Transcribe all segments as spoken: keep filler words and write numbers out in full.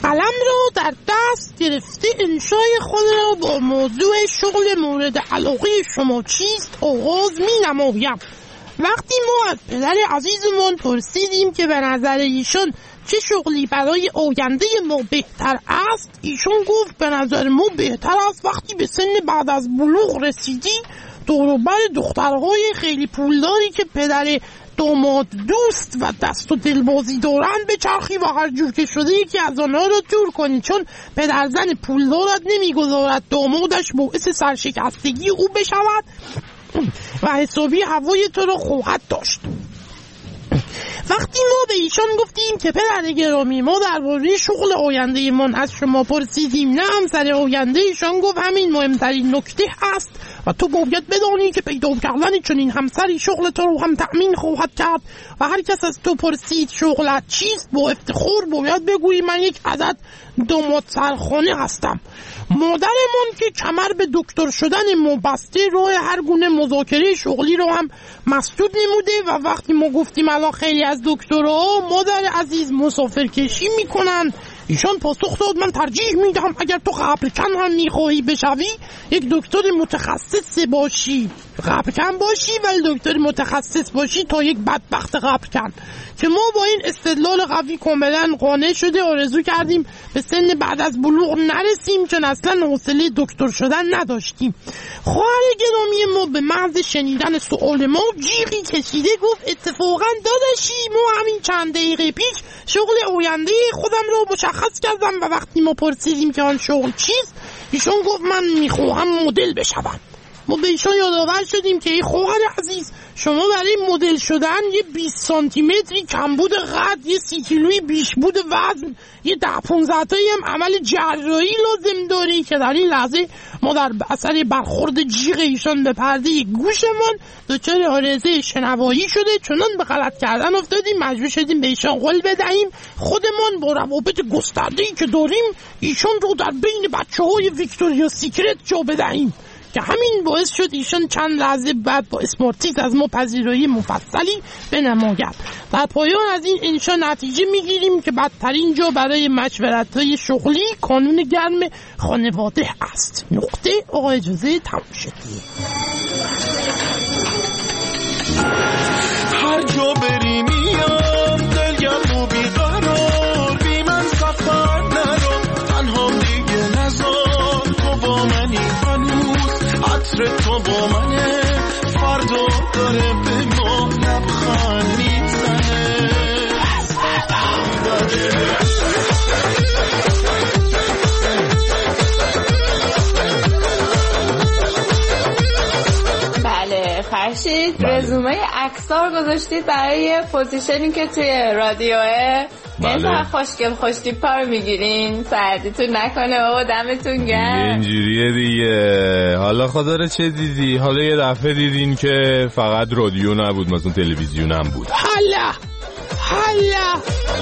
قلم را در دست گرفته انشای خود را با موضوع شغل مورد علاقه شما چیست آغاز می نمایم. وقتی ما از پدر عزیزمون پرسیدیم که به نظر ایشان چه شغلی برای آینده ما بهتر است، ایشون گفت به نظر ما بهتر است وقتی به سن بعد از بلوغ رسیدی دوروبر دخترهای خیلی پولداری که پدر داماد دوست و دست و دلبازی دارن به چرخی و هر جور که شده یکی از آنها را جور کنی، چون پدر زن پولدارت نمیگذارد دامادش باعث سرشکستگی او بشود و حسابی هوای تو را خواهد داشت. وقتی ما به ایشان گفتیم که پدر گرامی ما درباره شغل آینده من از شما پرسیدیم نه همسر آینده، ایشان گفت همین مهمترین نکته است و تو باید بدانی که پیدا کردن چنین همسری شغل تو رو هم تأمین خواهد کرد و هر کس از تو پرسید شغلت چیست با افتخار باید بگویی من یک عدد داماد سرخانه هستم. مادرمون که کمر به دکتر شدن ما بسته راه هر گونه مذاکره شغلی رو هم مسدود نموده و وقتی ما گفتیم الان خیلی از دکترها مادر عزیز مسافر کشی میکنن، ایشان پاسخ داد من ترجیح میدم اگر تو قبرکن هم میخواهی بشوی یک دکتر متخصص باشی، قبرکن باشی ولی دکتر متخصص باشی تا یک بدبخت قبرکن. که ما با این استدلال قوی کاملا قانع شده آرزو کردیم به سن بعد از بلوغ نرسیم چون اصلا حوصله دکتر شدن نداشتیم. خواهر گرامی ما به محض شنیدن سؤال ما جیغی کشیده گفت اتفاقا داداشی ما همین چند دقیقه پیش شغل آینده خودم رو مشخص کردم و وقتی ما پرسیدیم که آن شغل چیست ایشون گفت من میخواهم مدل بشوم. ما به ایشان یادآور شدیم که ای خواهر عزیز شما برای مدل شدن یه بیست سانتی متری کمبود قد، یه سی کیلویی بیشبود وزن، یه ده پونزده تایی هم عمل جراحی لازم داری که در این لحظه ما در اثر برخورد جیغ ایشان به پرده گوشمان دچار عارضه شنوایی شده چنان به غلط کردن افتادیم مجبور شدیم به ایشان قول بدهیم خودمان با روابط گسترده‌ای که داریم ایشان رو در بین بچه‌های ویکتوریا سیکرت جا بدهیم که همین باعث شد ایشان چند لحظه بعد با اسمارتیت از ما پذیرایی مفصلی بنماید. در پایان از این انشا نتیجه میگیریم که بدترین جا برای مشورت‌های شغلی کانون گرم خانواده است. نقطه. آقا اجازه تموم شد. هر جا بری میام دلگرم و بیقرار بی من سفر نرم تنها دیگه نزار تو با منی هنوز عطر تو با منه فردا داره به ما لبخند میزنه بله فرشید رزومه اکثر گذاشتید برای پوزیشنی که توی رادیوه بله. خوشگل خوشتیپا رو میگیرین سردیتون نکنه بابا دمتون گرم اینجوریه دیگه. حالا خدا رو چه دیدی؟ حالا یه دفعه دیدین که فقط رادیو نبود مثلا تلویزیون هم بود. حالا حالا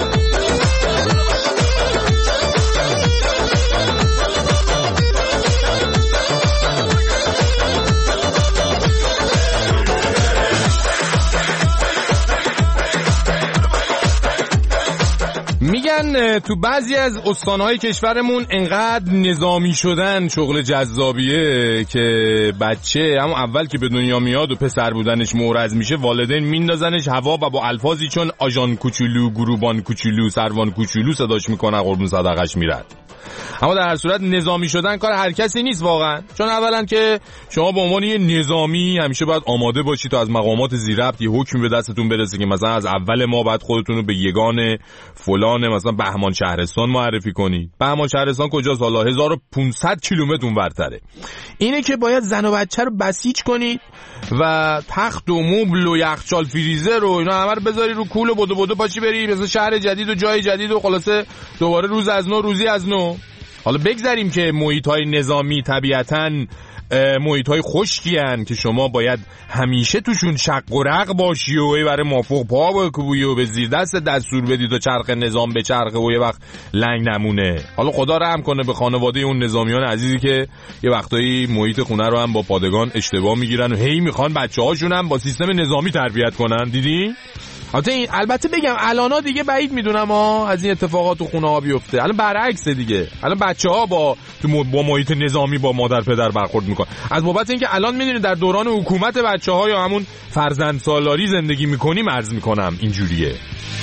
میگن تو بعضی از استانهای کشورمون انقدر نظامی شدن شغل جذابیه که بچه همون اول که به دنیا میاد و پسر بودنش مورز میشه والدین میندازنش هوا و با الفاظی چون آژان کوچولو، گروبان کوچولو، سروان کوچولو صداش میکنن قربون صدقش میرن. اما در هر صورت نظامی شدن کار هر کسی نیست واقعا، چون اولا که شما به عنوان یه نظامی همیشه باید آماده باشید تا از مقامات ذی‌ربط یه حکمی به دستتون برسه که مثلا از اول ما باید خودتون رو به یگان فلان مثلا بهمان شهرستان معرفی کنید. بهمان شهرستان کجاست؟ حالا هزار و پانصد کیلومتر اونورتره. اینه که باید زن و بچه رو بسیج کنید و تخت و مبل و یخچال فریزر و اینا همه رو بذاری رو کول و بدو بدو پاشی بری مثلا شهر جدید و جای جدید و خلاصه دوباره روز از نو روزی از نو. حالا بگذاریم که محیط‌های نظامی طبیعتاً محیط‌های خشکی هن که شما باید همیشه توشون شق و رق باشی و برای مافوق پا بکوبی و به زیر دست دستور بدی تا چرخ نظام به چرخه و یه وقت لنگ نمونه. حالا خدا رحم کنه به خانواده اون نظامیان عزیزی که یه وقتایی محیط خونه رو هم با پادگان اشتباه میگیرن و هی میخوان بچه‌هاشون هم با سیستم نظامی تربیت کنن. دیدی؟ البته این البته بگم الانا دیگه بعید میدونم ها از این اتفاقات تو خونه ها بیفته. الان برعکسه دیگه. الان بچه‌ها با تو با محیط نظامی با مادر پدر برخورد میکنن. از بابت اینکه الان میدونید در دوران حکومت بچه‌ها یا همون فرزند سالاری زندگی میکنیم عرض میکنم اینجوریه.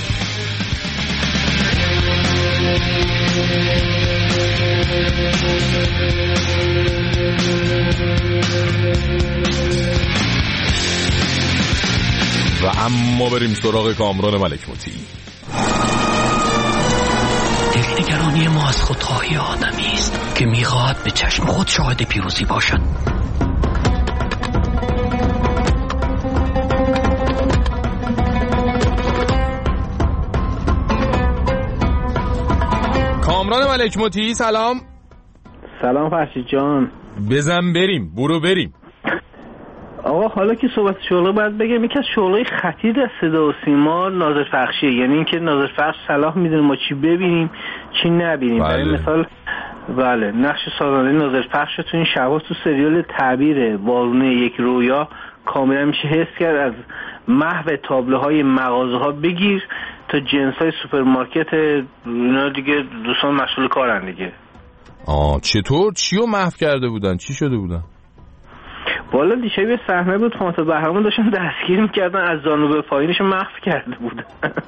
و اما بریم سراغ کامران ملک مطیعی. دلنگرانی ما از خودخواهی آدمی است که میخواهد به چشم خود شاهد پیروزی باشد. کامران ملک مطیعی سلام. سلام فرشید جان. بزن بریم برو بریم. آقا حالا که صحبت شغل باید بگم یکی از شغلای خطیر از صدا و سیما ناظر پخشیه، یعنی اینکه ناظر پخش صلاح میدونه ما چی ببینیم چی نبینیم. برای بله. مثال بله نقش سالانه ناظر پخش تو این شبا تو سریال تعبیر وارونه یک رویا کاملا میشه حس کرد. از محو تابلوهای مغازه ها بگیر تا جنس های سوپرمارکت اینا دیگه دوستان مسئول کارن دیگه. آه چطور چیو محو کرده بودن؟ چی شده بودن؟ والا دیشب یه صحنه بود فانتا بهرام داشتن دستگیر میکردن از زانو به پایینش محو کرده بودن.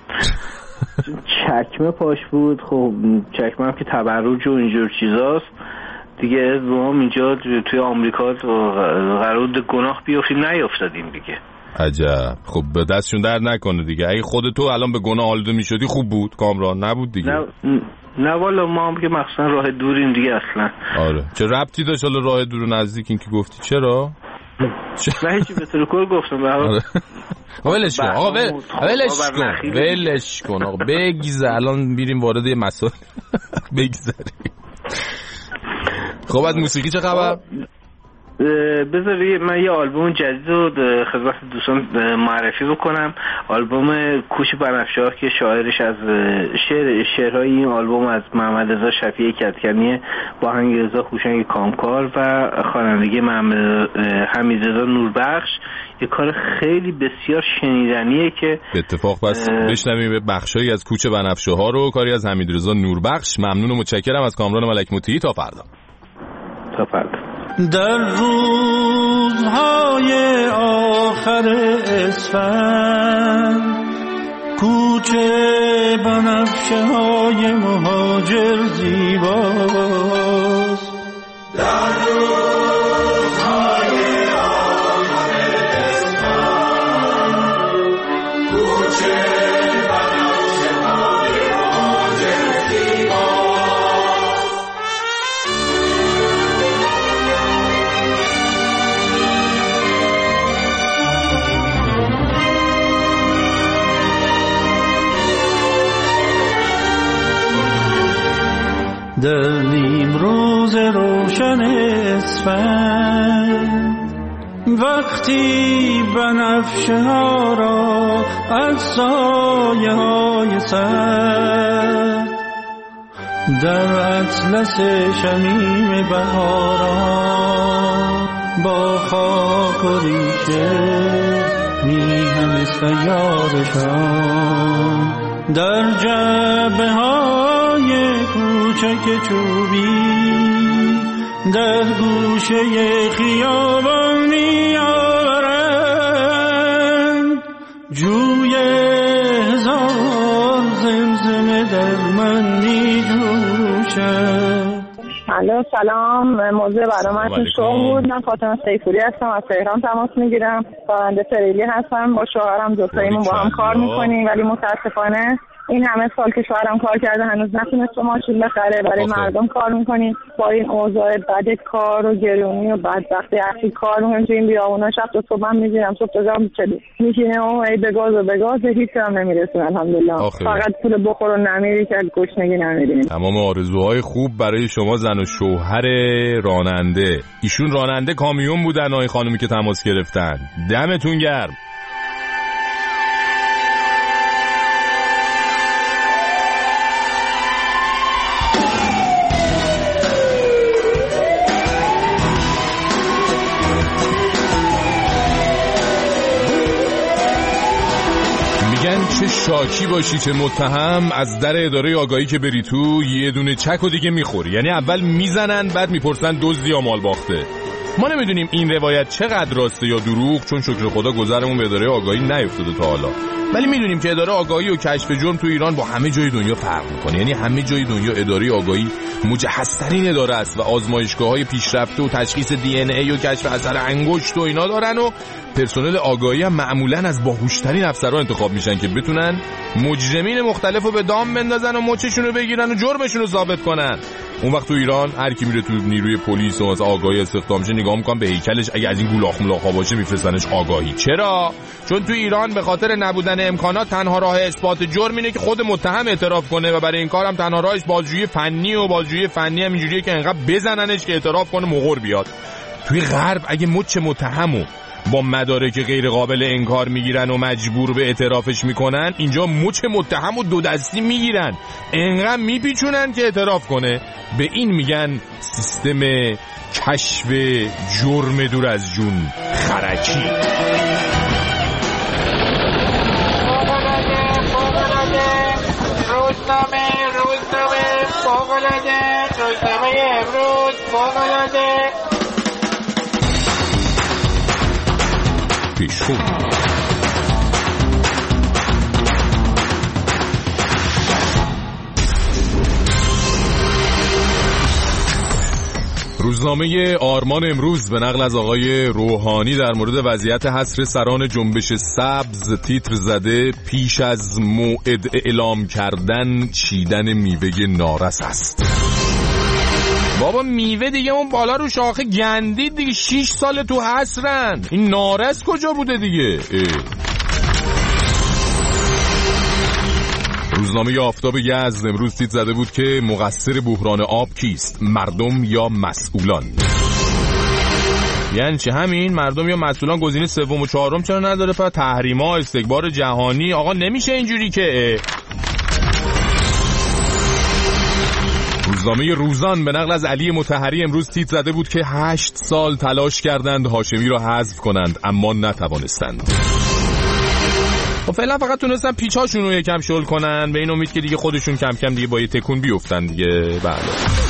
چکمه پاش بود. خب چکمه هم که تبرج و اینجور چیزاست دیگه. ما اینجا توی آمریکا قرار گناه بیافتیم نیافتادیم دیگه. عجب. خب به دستشون در نکنه دیگه. اگه خودت تو الان به گناه آلوده میشدی خوب بود کامران نبود دیگه. نه نه والا ما هم که مخصوصا راه دوریم دیگه اصلا. آره چه ربطی داشت حالا راه دور و نزدیک این که گفتی؟ چرا؟ نه هیچی به طور کل گفتم. ولش کن آقا ولش کن ولش کن آقا بگذر. الان بریم وارد یه مسائل بگذریم. خب از موسیقی چه خبر؟ بذاری من یه آلبوم جدید رو خدمت دوستان معرفی بکنم. آلبوم کوچ بنفشه‌ها که شاعرش از شعر شعرهای این آلبوم از محمد رضا شفیعی کدکنی با آهنگ رضا هوشنگ کامکار و خوانندگی محمد حمیدرضا نوربخش. یه کار خیلی بسیار شنیدنیه که به اتفاق بس بشنویم بخشایی از کوچ بنفشه‌ها رو، کاری از حمیدرضا نوربخش. ممنون و متشکرم از کامران ملک مطیعی. تا فردا. تا فردا. در روزهای آخر اسفند کوچه بنفشه های مهاجر زیباست. در روزهای آخر اسفند کوچه بنفشه های مهاجر زیباست. در نیم روز روشن اسفند وقتی بنفشه ها را از سایه های سرد در اطلس شمیم بهاران با خاک و ریشه میهم سیارشان در جبه های کوچک چوبی در گوشه خیابان می آورند جوی هزار زمزمه در من می جوشد. الو سلام، موضوع برای من تو شو بود. من فاطمه سیفوری هستم، از تهران تماس میگیرم. خواننده فریلی هستم، با شوهرم دوتاییمون با هم کار میکنیم ولی متاسفانه این همه سال که شوهرم کار کرده هنوز نتونست ماشین بخره. برای آخه. مردم کار میکنیم. با این اوضاع بد کار و گرونی و بدبختی اخی کار میکنیم تو این بیابونا. شب تا صبح هم میگیرم، صبح تا جام میشینه و ای به گاز و به گاز هیچ هم نمیرسیم الحمدلله. آخه. فقط پول بخور و نمیری که گشنگی نمیریم. تمام آرزوهای خوب برای شما زن و شوهر راننده. ایشون راننده کامیون بودن آقای خانومی که تماس گرفتن. دمتون گرم. چه شاکی باشی چه متهم، از در اداره آگاهی که بری تو یه دونه چک و دیگه میخوری. یعنی اول میزنن بعد میپرسن دزدی یا مال باخته. ما نمیدونیم این روایت چقدر راسته یا دروغ، چون شکر خدا گذرمون به اداره آگاهی نیفتاده تا حالا، ولی میدونیم که اداره آگاهی و کشف جرم تو ایران با همه جای دنیا فرق میکنه. یعنی همه جای دنیا اداره آگاهی مجهزترین اداره است و آزمایشگاه‌های پیشرفته و تشخیص دی ان ای و کشف اثر انگشت و اینا دارن و پرسنل آگاهی هم معمولاً از باهوشترین افسرها انتخاب میشن که بتونن مجرمین مختلفو به دام بندازن و مچشون رو بگیرن و جرمشون رو ثابت کنن. اون وقت تو ایران هر کی میره تو نیروی پلیس و مثلا آگاهی استخدام شه نگاه میکنن به هیکلش، اگه از این گولاخ ملاخا باشه میفرستنش آگاهی. چرا؟ چون تو ایران به خاطر نبودن امکانات تنها راه اثبات جرم اینه که خود متهم اعتراف کنه و برای این کارم تنها راهش بازجویی فنی و بازجویی فنی هم اینجوریه که انقدر بزننش که اعتراف کنه مغور بیاد. توی غرب اگه مچ متهمو با مدارک غیر قابل انکار میگیرن و مجبور به اعترافش میکنن، اینجا مچ متهم و دو دستی میگیرن انقدر میپیچونن که اعتراف کنه. به این میگن سیستم کشف جرم دور از جون خرکی. روزنامه روزنامه فوق‌العاده روزنامه امروز فوق‌العاده پیشخون. روزنامه آرمان امروز به نقل از آقای روحانی در مورد وضعیت حصر سران جنبش سبز تیتر زده پیش از موعد اعلام کردن چیدن میوه نارس است. بابا میوه دیگه اون بالا رو شاخه گندید دیگه، شیش سال تو حصرن، این نارس کجا بوده دیگه؟ اه. روزنامه آفتاب یزد امروز تیتر زده بود که مقصر بحران آب کیست؟ مردم یا مسئولان؟ یعنی چه همین؟ مردم یا مسئولان؟ گزینه سوم و چهارم چرا نداره؟ پس تحریما، استکبار جهانی؟ آقا نمیشه اینجوری که. روزنامه روزان به نقل از علی مطهری امروز تیتر زده بود که هشت سال تلاش کردند هاشمی را حذف کنند اما نتوانستند. خب فعلا فقط تونستن پیچاشون رو یکم شل کنن، به این امید که دیگه خودشون کم کم دیگه با یه تکون بیفتن دیگه. بله.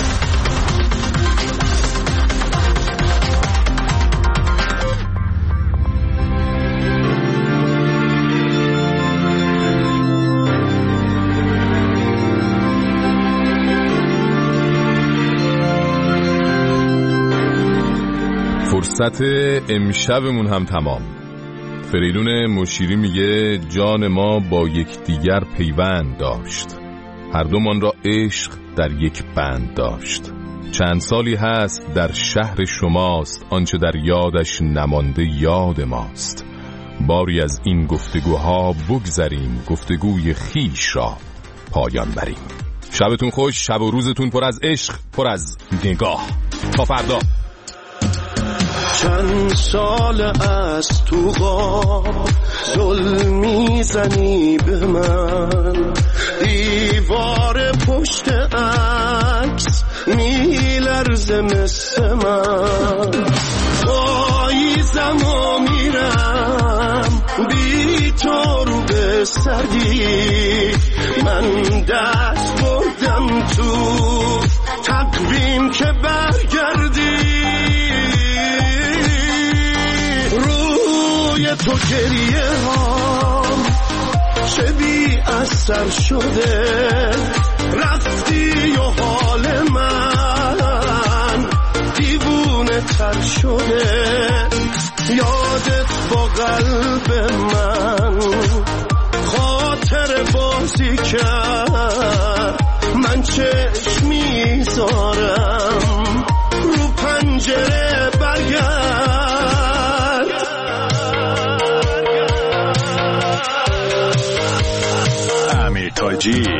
فرصت امشبمون هم تمام. فریدون مشیری میگه جان ما با یکدیگر پیوند داشت، هر دومان را عشق در یک بند داشت. چند سالی هست در شهر شماست، آنچه در یادش نمانده یاد ماست. باری از این گفتگوها بگذریم، گفتگوی خیش را پایان بریم. شبتون خوش، شب و روزتون پر از عشق، پر از نگاه. تا فردا. چند سال از تو غاب ظلم میزنی به من، دیوار پشت عکس میلرزه مثل من. پاییزم و میرم بی تو رو به سردی، من دست بردم تو تقویم که برگردی. تو گریه ها چه بی اثر شده، رفتی و حال من دیوونه تر شده. یادت با قلب من خاطر بازی کرد، من چشم میذارم رو پنجره برگرد. تاجی